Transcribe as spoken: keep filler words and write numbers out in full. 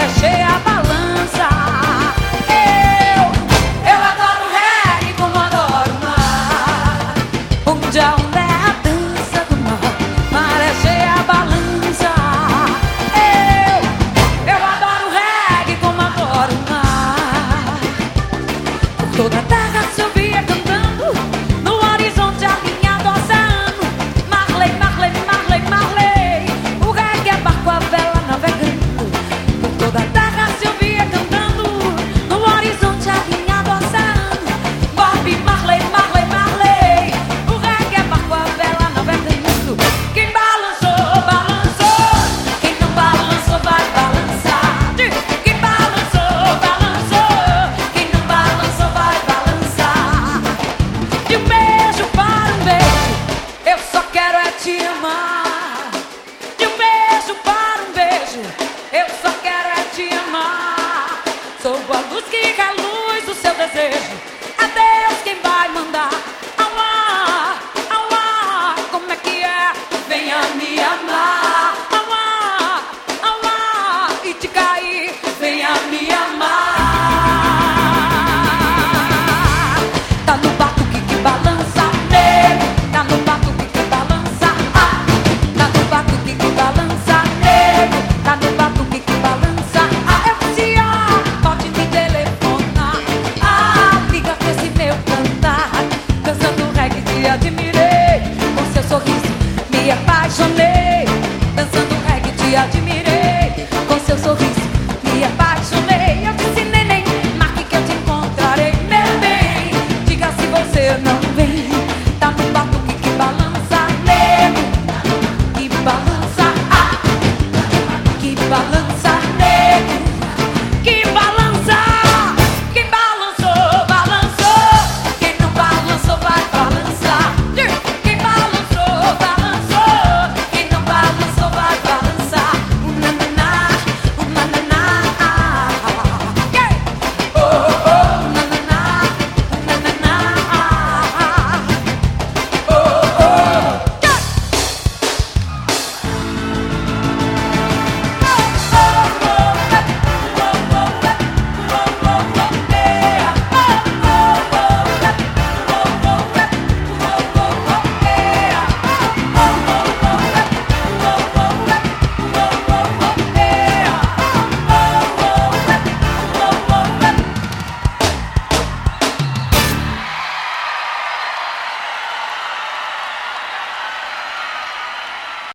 marechei a balança. Eu, eu adoro reggae como adoro o mar. Onde a onda é a dança do mar, marechei a balança. Eu, eu adoro reggae como adoro o mar. Por toda a terra se ouvia cantando, no horizonte alinhado ao oceano. Marley, Marley, Marley, Marley, o reggae é barco a vela navegando. Por toda a terra se ouvia cantando, no horizonte alinhado ao oceano. Bob Marley, Marley, Marley, o reggae é barco a vela navegando. Quem balançou, balançou, quem não balançou vai balançar. Quem balançou, balançou, quem não balançou vai balançar. De um beijo para um beijo, eu só quero é te amar. De um beijo para um beijo, eu só quero é te amar. Sou a luz que reluz o seu desejo, é Deus quem vai mandar.